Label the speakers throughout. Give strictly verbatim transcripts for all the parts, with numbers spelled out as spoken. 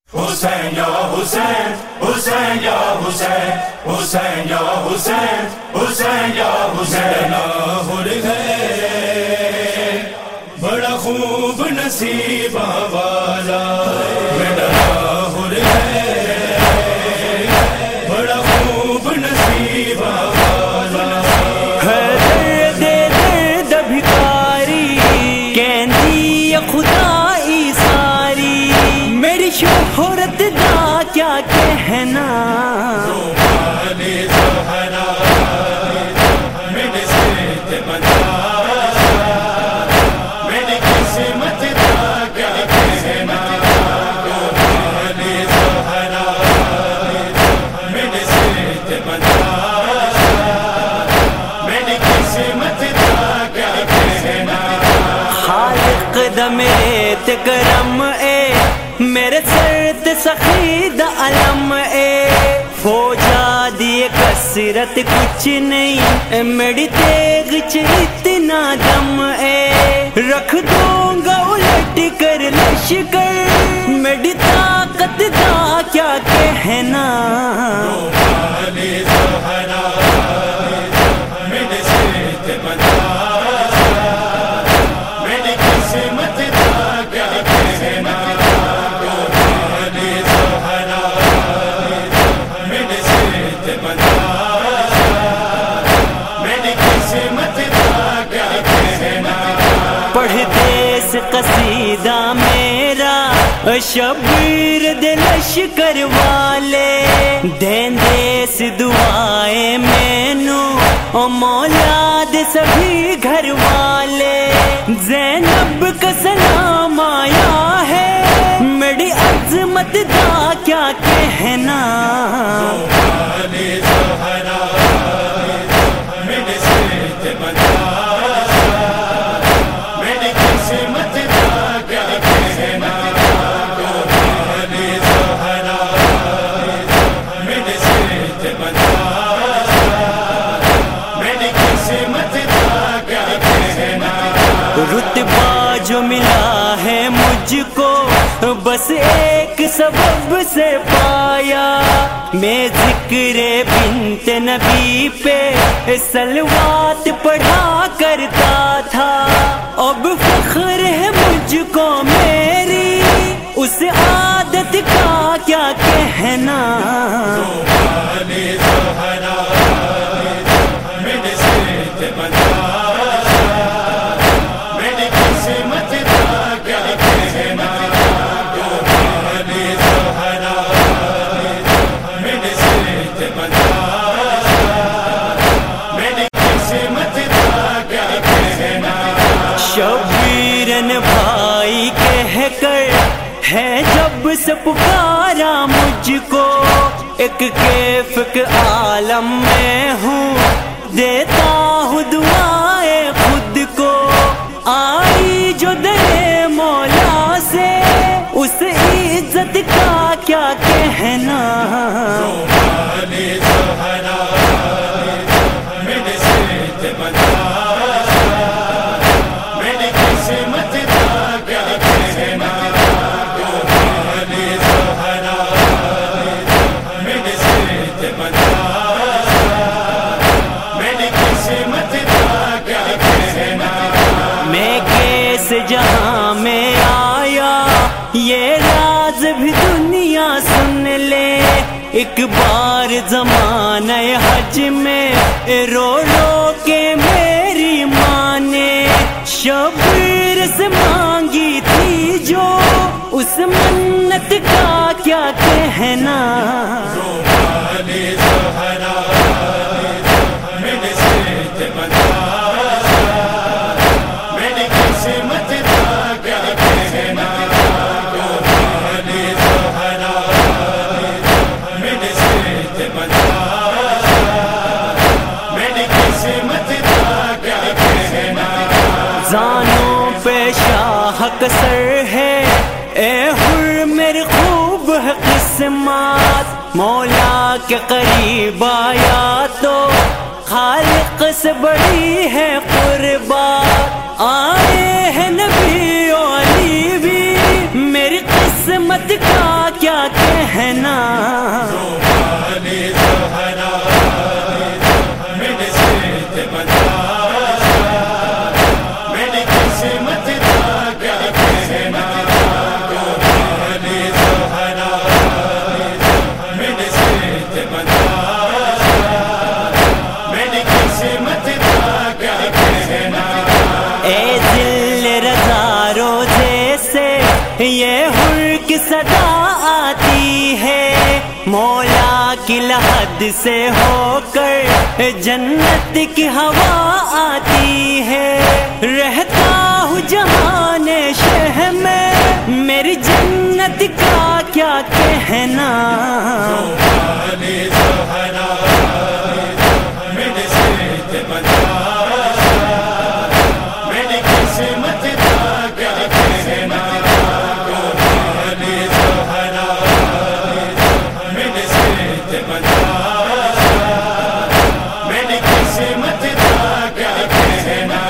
Speaker 1: حسین یا حسین حسین یا حسین حسین یا حسین حسین یا حسین لاہور ہے بڑا خوب نصیب والا میرا لاہور ہے بڑا خوب نصیب والا
Speaker 2: ہے دے درد بھکاری کہندی خدائی ساری میری شہرت دا کیا کہنا میرے تے کرم اے میرے سر تے سخی دا علم اے فوجا دی کثرت کچھ نہیں میری تیغ چ اتنا دم اے رکھ دوں گا الٹ کر لشکر میری طاقت دا کیا کہنا قصیدہ میرا شبیر دے لشکر والے دین دیس دعائیں مینو مولا دے سبھی گھر والے زینب کا سلام آیا ہے میری عظمت دا کیا کہنا رتبہ جو ملا ہے مجھ کو بس ایک سبب سے پایا میں ذکر بنت نبی پہ صلوات پڑھا کرتا تھا اب فخر ہے مجھ کو میری اس عادت کا کیا کہنا شبیرن بھائی کہہ کر ہے جب سے پکارا مجھ کو ایک کیف کے عالم میں ہوں دیتا ہوں دعائیں خود کو آئی جو دے مولا سے اس عزت کا کیا کہنا جہاں میں آیا یہ راز بھی دنیا سن لے ایک بار زمانہ حج میں رو رو کے میری ماں نے شبیر سے مانگی تھی جو اس منت کا کیا کہنا زانوں پہ شاہ کا سر ہے اے حر میری خوب ہے قسمت مولا کے قریب آیا تو خالق سے بڑی ہے قربات آئے ہیں نبی و علی بھی میری قسمت کا کیا یہ حر کی صدا آتی ہے، مولا کی لحد سے ہو کر جنت کی ہوا آتی ہے، رہتا ہوں جہان شہ میں میری جنت کا کیا کہنا،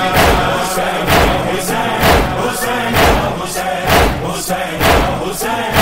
Speaker 1: Hussein, Hussein.